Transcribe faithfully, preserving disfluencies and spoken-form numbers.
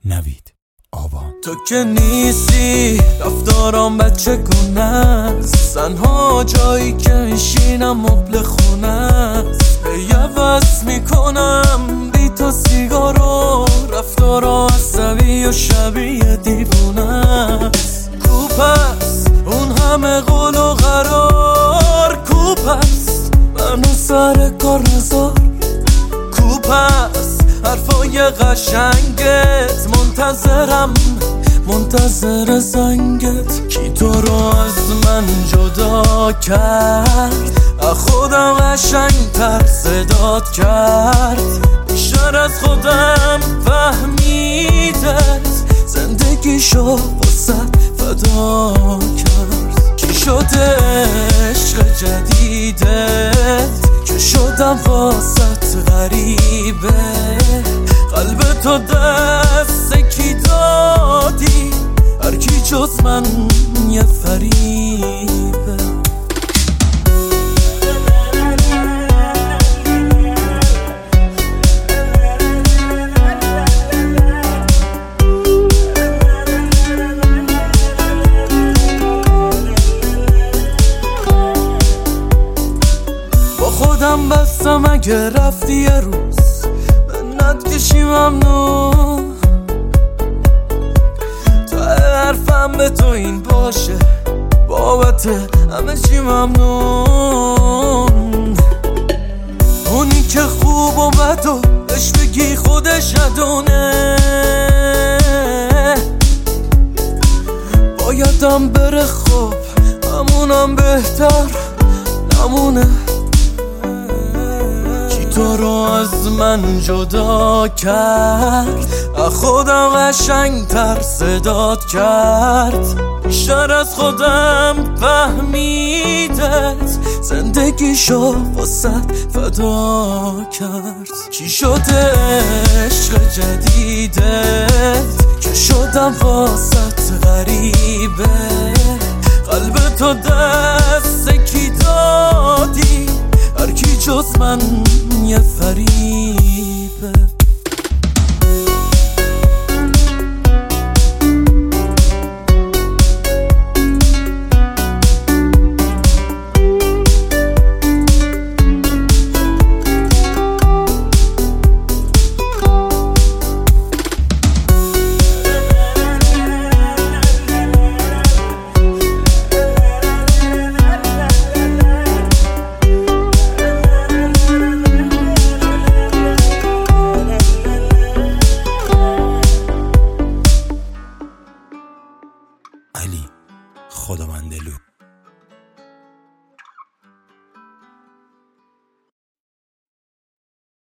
نوید آبان. تو که نیستی رفتارام بچه گونه است، تنها جایی که میشینم مبل خونه است. هی عوض میکنم بی تو سیگارو، رفتارا عصبی و شبیه دیوونه است. کوپست اون همه قول و قرار، کوپست منو سر کار نزار، کوپست حرفای قشنگت، منتظرم منتظر زنگت. کی تو رو از من جدا کرد، خودم قشنگ تر صدات کرد. بیشتر از خودم فهمیدت، زندگیشو واسه فدا کرد. کی شده عشق جدیدت که شدم واسه غریبه، قلب تو دست کی دادی، هر کی جز من یه فریبه. با خودم بستم اگه رفتی یه روز منت کشی ممنون، تا حرفم به تو این باشه بابت همه چی ممنون. اونی که خوب و بد و بهش بگی خودش ندونه، بایدم بره خب همونم بهتر نمونه. تو رو از من جدا کرد، خودم قشنگ تر صدات کرد. بیشتر از خودم فهمیدت، زندگیشو واسه فدا کرد. کی شده عشق جدیدت که شدم واسه غریبه، قلب تو دست کی دادی، هر کی جز من یه فریبه. علی خداوندلو.